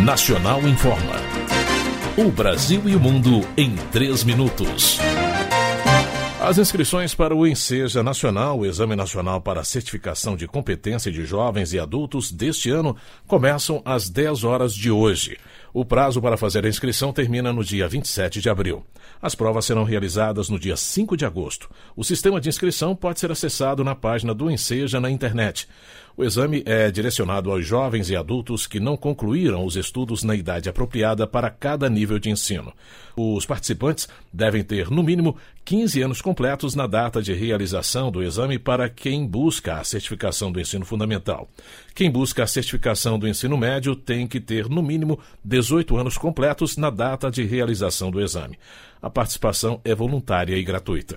Nacional Informa. O Brasil e o mundo em 3 minutos. As inscrições para o Enseja Nacional, o Exame Nacional para a Certificação de Competência de Jovens e Adultos deste ano, começam às 10 horas de hoje. O prazo para fazer a inscrição termina no dia 27 de abril. As provas serão realizadas no dia 5 de agosto. O sistema de inscrição pode ser acessado na página do Enseja na internet. O exame é direcionado aos jovens e adultos que não concluíram os estudos na idade apropriada para cada nível de ensino. Os participantes devem ter, no mínimo, 15 anos completos na data de realização do exame para quem busca a certificação do ensino fundamental. Quem busca a certificação do ensino médio tem que ter, no mínimo, 18 anos completos na data de realização do exame. A participação é voluntária e gratuita.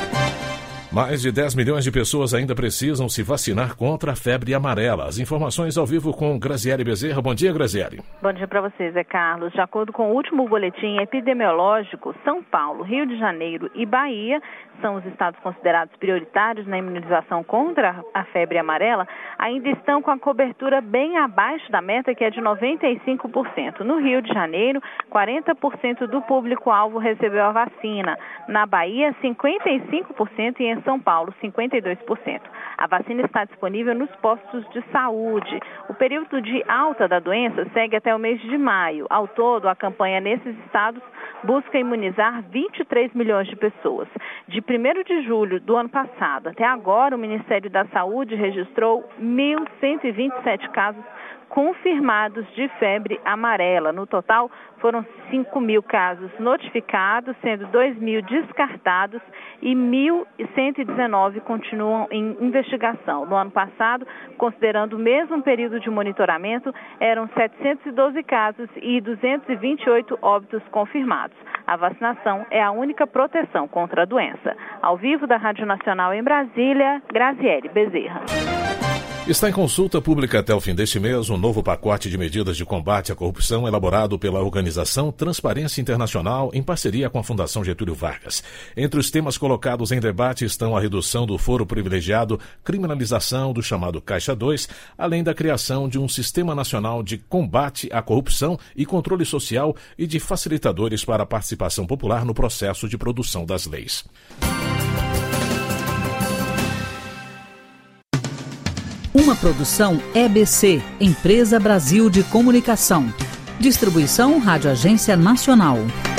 Mais de 10 milhões de pessoas ainda precisam se vacinar contra a febre amarela. As informações ao vivo com Graziele Bezerra. Bom dia, Graziele. Bom dia para vocês, Zé Carlos. De acordo com o último boletim epidemiológico, São Paulo, Rio de Janeiro e Bahia são os estados considerados prioritários na imunização contra a febre amarela, ainda estão com a cobertura bem abaixo da meta, que é de 95%. No Rio de Janeiro, 40% do público-alvo recebeu a vacina. Na Bahia, 55% e em São Paulo, 52%. A vacina está disponível nos postos de saúde. O período de alta da doença segue até o mês de maio. Ao todo, a campanha nesses estados busca imunizar 23 milhões de pessoas. De 1º de julho do ano passado até agora, o Ministério da Saúde registrou 1.127 casos confirmados de febre amarela. No total, foram 5.000 casos notificados, sendo 2.000 descartados e 1.119 continuam em investigação. No ano passado, considerando o mesmo período de monitoramento, eram 712 casos e 228 óbitos confirmados. A vacinação é a única proteção contra a doença. Ao vivo da Rádio Nacional em Brasília, Graziele Bezerra. Está em consulta pública até o fim deste mês um novo pacote de medidas de combate à corrupção elaborado pela organização Transparência Internacional em parceria com a Fundação Getúlio Vargas. Entre os temas colocados em debate estão a redução do foro privilegiado, criminalização do chamado Caixa 2, além da criação de um Sistema Nacional de Combate à Corrupção e Controle Social e de facilitadores para a participação popular no processo de produção das leis. Uma produção EBC, Empresa Brasil de Comunicação. Distribuição Rádio Agência Nacional.